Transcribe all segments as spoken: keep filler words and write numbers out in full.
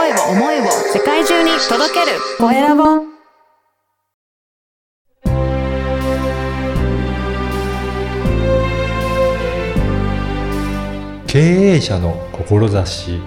声を思いを世界中に届けるコエラボ。 経営者の志。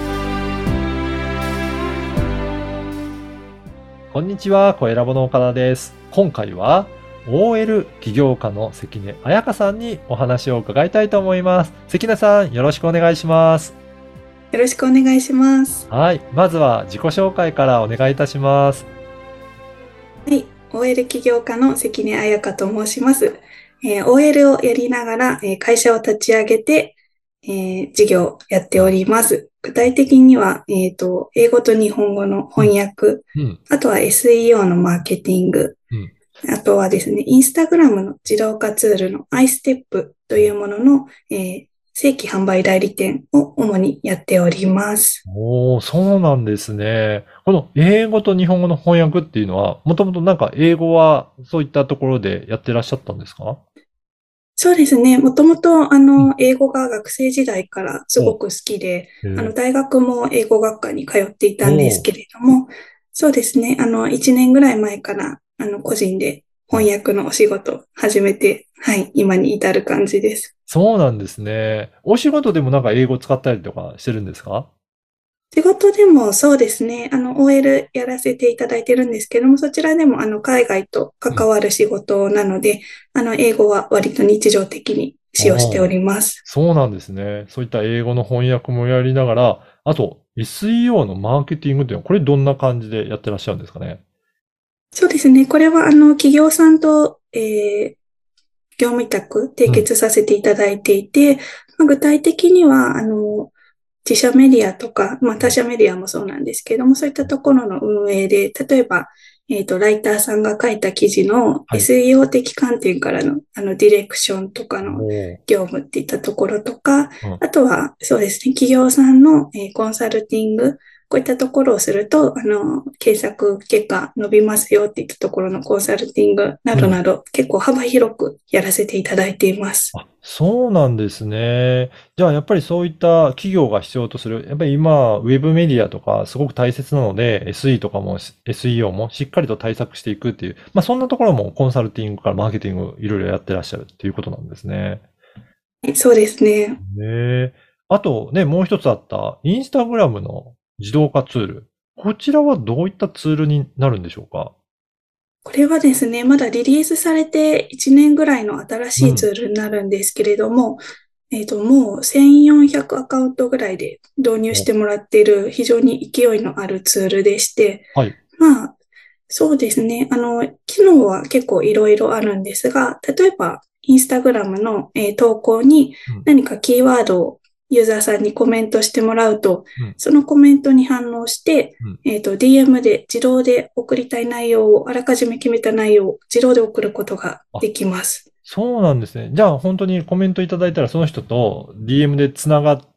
こんにちは、コエラボの岡田です。今回は オーエル 起業家の関根彩香さんにお話を伺いたいと思います。関根さん、よろしくお願いします。 よろしくお願いします。 はい、まずは自己紹介からお願いいたします。 はい、オーエル 起業家の関根彩香と申します。えー、オーエル をやりながら、えー、会社を立ち上げて、えー、事業をやっております。具体的には、えっと、英語と日本語の翻訳、うんうん、あとは エスイーオー のマーケティング、うん、あとはですね、インスタグラムの自動化ツールの アイステップ というものの、えー正規販売代理店を主にやっております。 おー、そうなんですね。この英語と日本語の翻訳っていうのは、もともとなんか英語はそういったところでやってらっしゃったんですか？ そうですね。もともと、あの、英語が学生時代からすごく好きで、あの、大学も英語学科に通っていたんですけれども、そうですね。あの、いちねんぐらい前から、あの、個人で翻訳のお仕事を始めて、はい、今に至る感じです。 そうなんですね。お仕事でもなんか英語使ったりとかしてるんですか？ 仕事でもそうですね。あの、オーエル やらせていただいてるんですけども、そちらでもあの、海外と関わる仕事なので、うん、あの、英語は割と日常的に使用しております。 そうなんですね。そういった英語の翻訳もやりながら、あと、エスイーオー のマーケティングっていうのは、これどんな感じでやってらっしゃるんですかね？ そうですね。これはあの、企業さんと、えー、業務委託締結させていただいていて、うんまあ、具体的には、あの、自社メディアとか、まあ他社メディアもそうなんですけども、そういったところの運営で、例えば、えっと、ライターさんが書いた記事の エスイーオー 的観点からの、あの、ディレクションとかの業務っていったところとか、あとは、そうですね、企業さんの、えー、コンサルティング、こういったところをすると、あの、検索結果伸びますよっていったところのコンサルティングなどなど、うん、結構幅広くやらせていただいています。 あ、そうなんですね。じゃあ、やっぱりそういった企業が必要とする、やっぱり今、ウェブメディアとかすごく大切なので、エスイー とかも エスイーオー もしっかりと対策していくっていう、まあそんなところもコンサルティングからマーケティングいろいろやってらっしゃるっていうことなんですね。 そうですね。 ねえ。あとね、もう一つあったインスタグラムの自動化ツール。こちらはどういったツールになるんでしょうか？ これはですね、まだリリースされていちねんぐらいの新しいツールになるんですけれども、うん、えっと、もうせんよんひゃくアカウントぐらいで導入してもらっている非常に勢いのあるツールでして、はい、まあ、そうですね、あの、機能は結構いろいろあるんですが、例えば、インスタグラムの、えー、投稿に何かキーワードをユーザーさんにコメントしてもらうと、うん、そのコメントに反応して、うん、えっと、ディーエム で自動で送りたい内容を、あらかじめ決めた内容を自動で送ることができます。 そうなんですね。じゃあ本当にコメントいただいたらその人と ディーエム でつながって、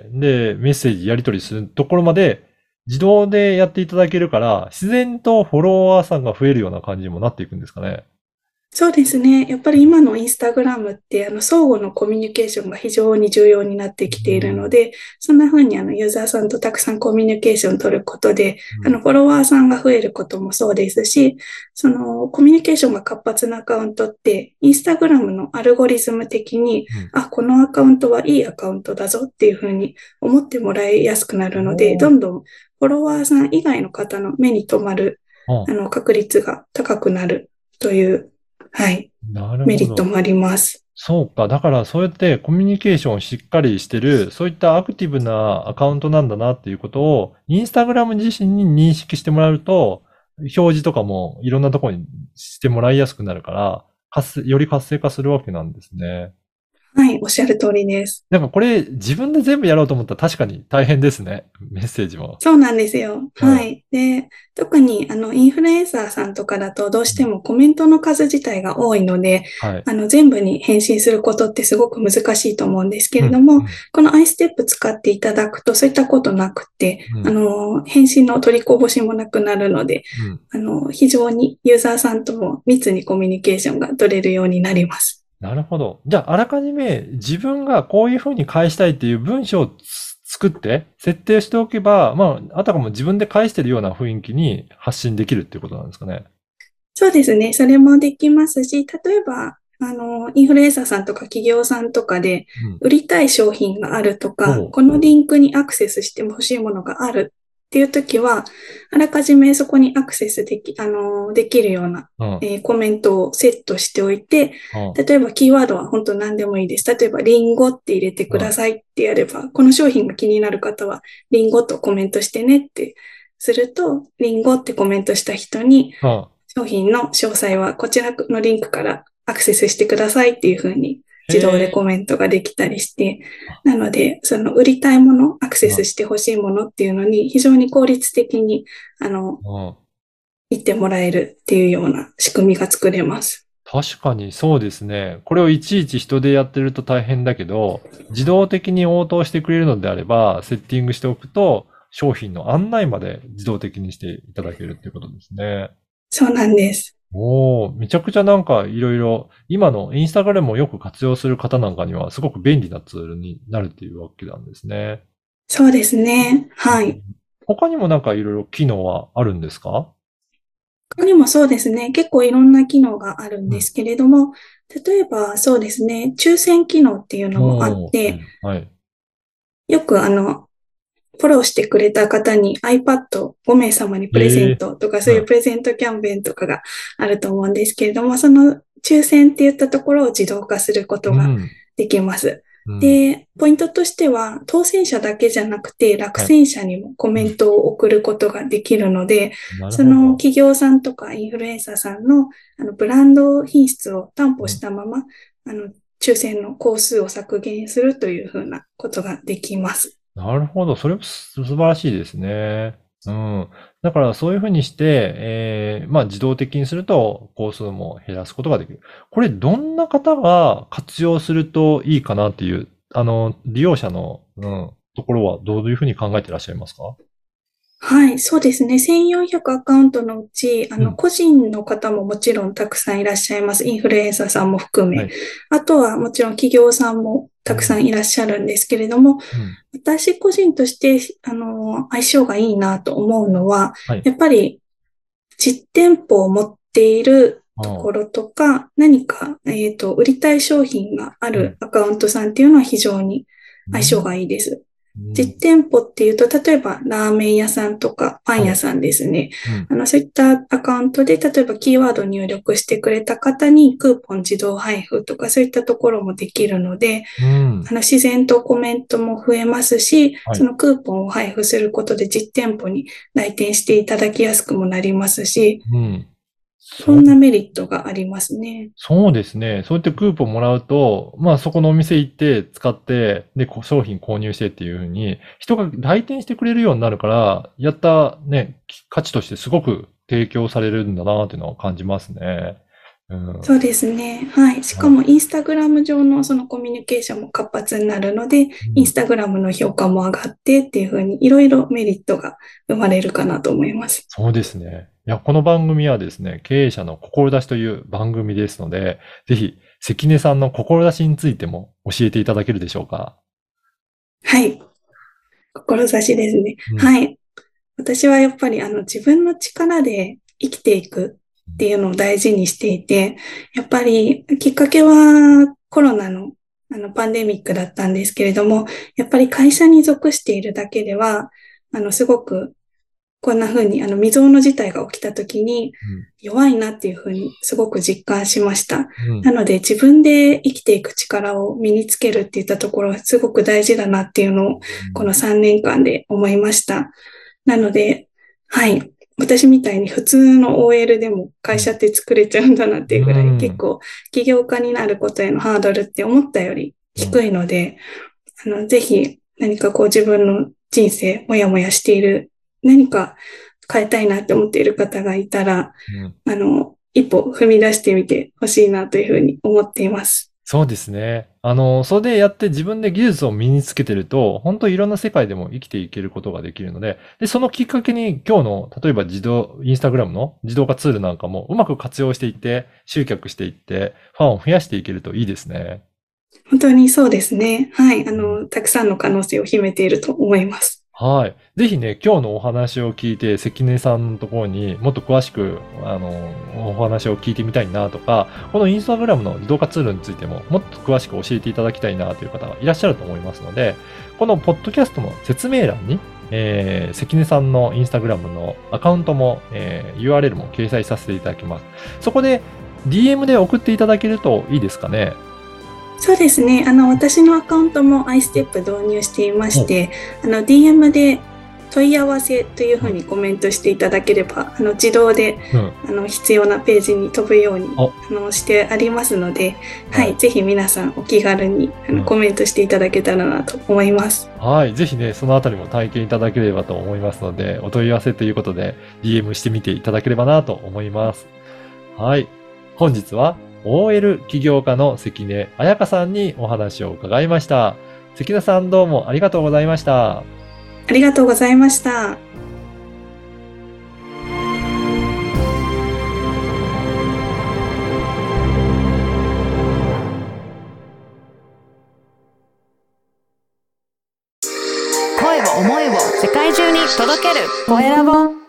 で、メッセージやり取りするところまで自動でやっていただけるから、自然とフォロワーさんが増えるような感じにもなっていくんですかね。 そうですね。やっぱり今のインスタグラムって、あの、相互のコミュニケーションが非常に重要になってきているので、うん、そんな風にあの、ユーザーさんとたくさんコミュニケーションを取ることで、うん、あの、フォロワーさんが増えることもそうですし、その、コミュニケーションが活発なアカウントって、インスタグラムのアルゴリズム的に、うん、あ、このアカウントはいいアカウントだぞっていう風に思ってもらいやすくなるので、どんどんフォロワーさん以外の方の目に留まる、あの、確率が高くなるという、はい。メリットもあります。 そうか。だからそうやってコミュニケーションをしっかりしてる、そういったアクティブなアカウントなんだなっていうことを、インスタグラム自身に認識してもらうと、表示とかもいろんなところにしてもらいやすくなるから、活性、より活性化するわけなんですね。 はい、おっしゃる通りです。 なんかこれ自分で全部やろうと思ったら確かに大変ですね。メッセージも。 そうなんですよ。はい。で、特にあのインフルエンサーさんとかだとどうしてもコメントの数自体が多いので、はい、あの全部に返信することってすごく難しいと思うんですけれども、うんうん、この アイステップ 使っていただくとそういったことなくて、うん、あの返信の取りこぼしもなくなるので、うん、あの非常にユーザーさんとも密にコミュニケーションが取れるようになります。 なるほど。じゃあ、あらかじめ自分がこういうふうに返したいっていう文章を作って、設定しておけば、まあ、あたかも自分で返してるような雰囲気に発信できるっていうことなんですかね。 そうですね。それもできますし、例えば、あの、インフルエンサーさんとか企業さんとかでうん。 売りたい商品があるとか、 おう。 このリンクにアクセスして欲しいものがあるっていう時は、あらかじめそこにアクセスでき、あの、できるような、 うん。 えーコメントをセットしておいて、 うん。 例えばキーワードは本当何でもいいです。例えば、リンゴって入れてくだうん。 さいってやれば、この商品が気になる方は、リンゴとコメントしてねってすると、リンゴってコメントした人に、 うん。 商品の詳細はこちらのリンクからアクセスしてくださいっていうふうにへ自動でコえ。 メントができたりして、 あ、 なので、その売りたいもの、アクセうん。 スしてほしいものっていうのに非常に効率的に、あの、 うん。 言ってもらえるっていうような仕組みが作れます。 確かにそうですね。これをいちいち人でやってると大変だけど、自動的に応答してくれるのであれば、セッティングしておくと、商品の案内まで自動的にしていただけるっていうことですね。 そうなんです。 おー、めちゃくちゃなんかいろいろ、今のインスタグラムをよく活用する方なんかにはすごく便利なツールになるっていうわけなんですね。 そうですね。はい。 他にもなんかいろいろ機能はあるんですか？ 他にもそうですね。結構いろんな機能があるんうん。 ですけれども、例えばそうですね。抽選機能っていうのもあっおー、はて、 い、はい。 よくあの、フォローしてくれた方に iPadご名様にプレゼええ、 ントとか、そうはい。 いうプレゼントキャンペーンとかがあると思うんですけれども、その抽選って言ったところを自動化することがうん、 できます。 うん。 で、ポイントとしては、当選者だけじゃなくて、落はい。 選者にもコうん。 メントを送ることができるので、 なるそほど。 の企業さんとかインフルエンサーさんのあのブランド品質を担保しうん。 たまま、あの、抽選の工数を削減するというふうなことができます。 なるほど。それもす素晴らしいですね。うん。だからそういうふうにして、えーまあ自動的にすると工数も減らすことができる。これどんな方が活用するといいかなっていう、あの、利用者の、うん、ところはどういうふうに考えていらっしゃいますか？ はい、そうですね。せんよんひゃくアカウントのうち、あの、 うん。 個人の方ももちろんたくさんいらっしゃいます。インフルエンサーさんも含め。 はい。 あとはもちろん企業さんもたくさうん。 んいらっしゃるんですけれども、 うん。 私個人として、あの、相性がいいなと思うのは、 はい。 やっぱり実店舗を持っているとああ。 ころとか、何か、えっと、売りたい商品があうん。 るアカウントさんっていうのは非常に相性うん。 がいいです。 うん。 実店舗っていうと、例えばラーメン屋さんとかパンはい。 屋さんですね。 うん。 あの、そういったアカウントで、例えばキーワード入力してくれた方にクーポン自動配布とかそういったところもできるので、 うん。 あの、自然とコメントも増えますし、 はい。 そのクーポンを配布することで実店舗に来店していただきやすくもなりますし、 うん。 いろそうんなメリットがありますね。 そうですね。そうやってクーポンもらうと、まあそこのお店行って使って、で、こう商品購入してっていうふうに、人が来店してくれるようになるから、やったね、価値としてすごく提供されるんだなっていうのを感じますね。うん。 そうですね。はい。しかはい。 も、インスタグラム上のそのコミュニケーションも活発になるので、 うん。 インスタグラムの評価も上がってっていうふうに、いろいろメリットが生まれるかなと思います。 そうですね。いや、この番組はですね、経営者の志という番組ですので、ぜひ、関根さんの志についても教えていただけるでしょうか。 はい。志ですね。 うん。 はい。私はやっぱりあの自分の力で生きていくっていうのを大事にしていて、やっぱりきっかけはコロナのあのパンデミックだったんですけれども、やっぱり会社に属しているだけでは、あのすごくこんな風にあの未曾有の事態が起きた時にうん。 弱いなっていう風にすごく実感しました。 うん。 なので自分で生きていく力を身につけるっていったところはすごく大事だなっていうのをこのさんねんかんで思いました。なので、はい。私みたいに普通の オーエル でも会社って作れちゃうんだなっていううぐらい結ん。 構起業家になることへのハードルって思ったよりうん。 低いので、あの、ぜひ何かこう自分の人生もやもやしている、何か変えたいなって思っている方がいたら、 うん。 あの、一歩踏み出してみてほしいなというふうに思っています。 そうですね。あの、それでやって自分で技術を身につけてると、本当いろんな世界でも生きていけることができるので、で、そのきっかけに今日の、例えば自動、インスタグラムの自動化ツールなんかもうまく活用していって、集客していって、ファンを増やしていけるといいですね。 本当にそうですね。はい。あの、たくさんの可能性を秘めていると思います。 はい。ぜひね、今日のお話を聞いて、関根さんのところにもっと詳しく、あの、お話を聞いてみたいなとか、このインスタグラムの自動化ツールについてももっと詳しく教えていただきたいなという方がいらっしゃると思いますので、このポッドキャストの説明欄に、えー、関根さんのインスタグラムのアカウントも、えー、ユーアールエル も掲載させていただきます。そこで ディーエム で送っていただけるといいですかね。 そうですね。あの、私のアカウントも アイステップ 導入していまして、あの、ディーエム で問い合わせというふうにコメントしていただければ、あの、自動で、 うん、 あの、必要なページに飛ぶように、 ああの、してありますので、は、 はいいぜひ皆さんお気軽に、あの、 うんコメントしていただけたらなと思います。 はい。ぜひね、そのあたりも体験いただければと思いますので、お問い合わせということで、ディーエム してみていただければなと思います。はい。本日は、オーエル 起業家の関根彩香さんにお話を伺いました。関根さんどうもありがとうございました。 ありがとうございました。 声を思いを世界中に届けるコエラボ。